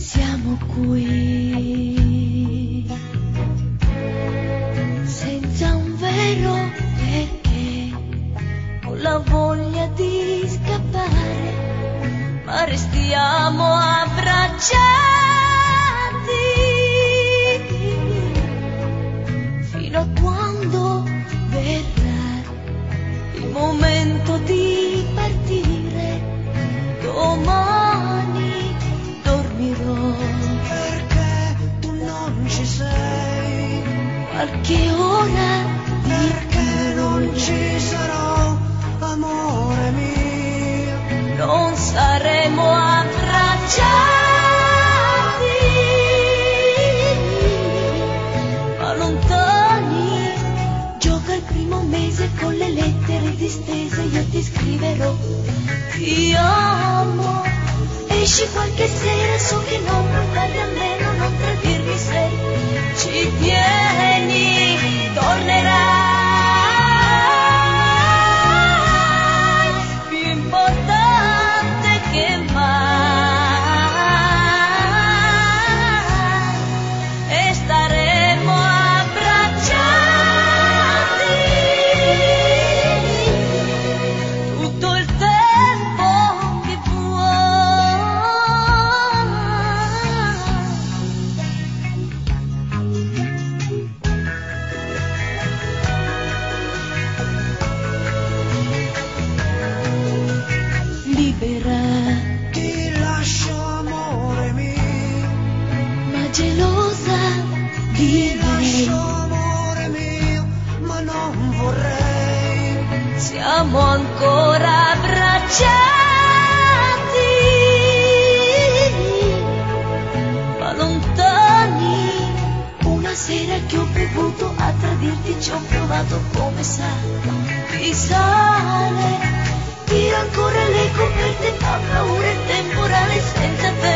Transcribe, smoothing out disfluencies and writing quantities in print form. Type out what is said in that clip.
Siamo qui senza un vero perché, con la voglia di scappare, ma restiamo abbracciati fino a quando verrà il momento di partire. Domani dormirò perché tu non ci sei, qualche ora di perché più. non ci sarò, amore mio, Non saremo abbracciati, ma lontani. Gioca il primo mese con le lettere distese, io ti scriverò ti amo. Esci qualche sera, so che non puoi fare a meno, non tradirmi se ci tieni, tornerai, più importante che mai, e staremo abbracciati tutto il tempo che libera, ti lascio amore mio, ma gelosa di ti lascio me. amore mio, ma non vorrei, Siamo ancora abbracciati, ma lontani. Una sera che ho bevuto a tradirti ci ho provato, come sa, di sale. Tira ancora le coperte, fa paura il temporale senza te.